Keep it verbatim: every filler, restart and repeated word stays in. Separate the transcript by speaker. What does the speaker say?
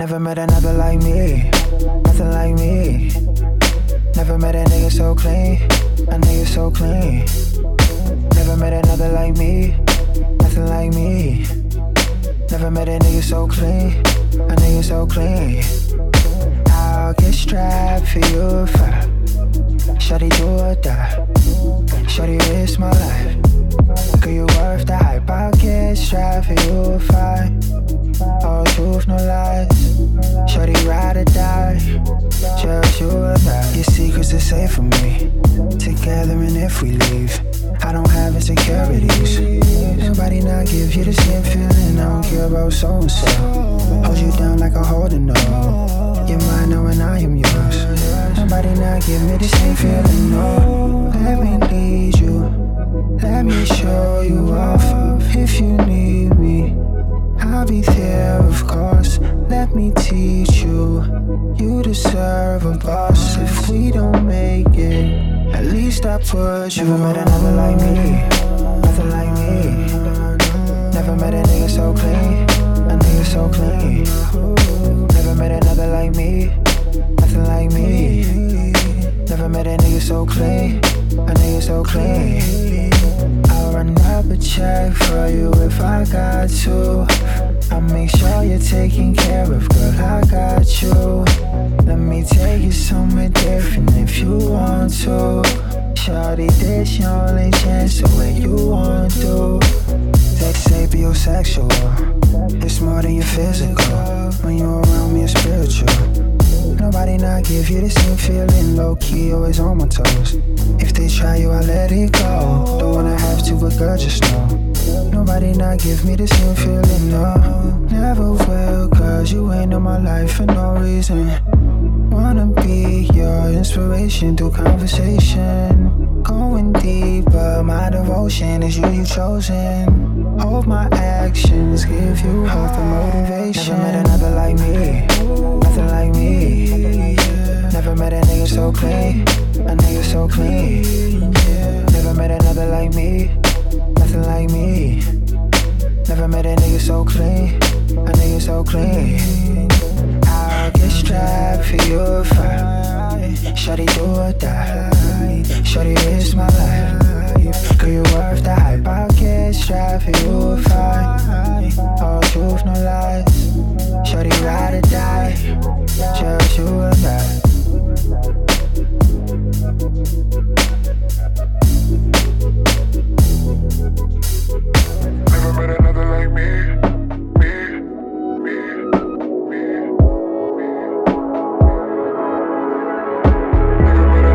Speaker 1: Never met another like me, nothing like me. Never met a nigga so clean, a nigga so clean. Never met another like me, nothing like me. Never met a nigga so clean, a nigga so clean. I'll get strapped for you if I shawty do or die. Shawty risk my life, girl you worth the hype. I'll get strapped for you if I all truth, no lies. Shawty ride or die, just you or I. Your secrets are safe for me, together and if we leave I don't have insecurities. Nobody not give you the same feeling. I don't care about so and so. Hold you down like a holding on. You're mine now and I am yours. Nobody not give me the same feeling. No, let me lead you, let me show you off. If you need me, I'll be there, of course. Let me teach you. You deserve a boss. If we don't make it, at least I put you on. Never met another like me, nothing like me. Never met a nigga so clean, a nigga so clean. Never met another like me, nothing like me. Never met a nigga so clean, a nigga so clean. I'll run up a check for you if I got to. I'll make sure you're taken care of, girl, I got you. Let me take you somewhere different if you want to. Shawty, this your only chance to where you want to. They say biosexual, it's more than your physical. When you're around me, it's spiritual. Nobody not give you the same feeling. Low key, always on my toes. If they try you, I let it go. Don't wanna have to, but girl, just know nobody not give me the same feeling. No, never will, cause you ain't in my life for no reason. Wanna be your inspiration through conversation. Going deeper, my devotion is you, you chosen. Hold my actions, give you hope and motivation. Never met another like me, nothing like me. Never met a nigga so clean, a nigga so clean. Never met another like me, nothing like me. Never met a nigga so clean, a nigga so clean. I'll get strapped for you if I shawty do or die. Shawty risk my life,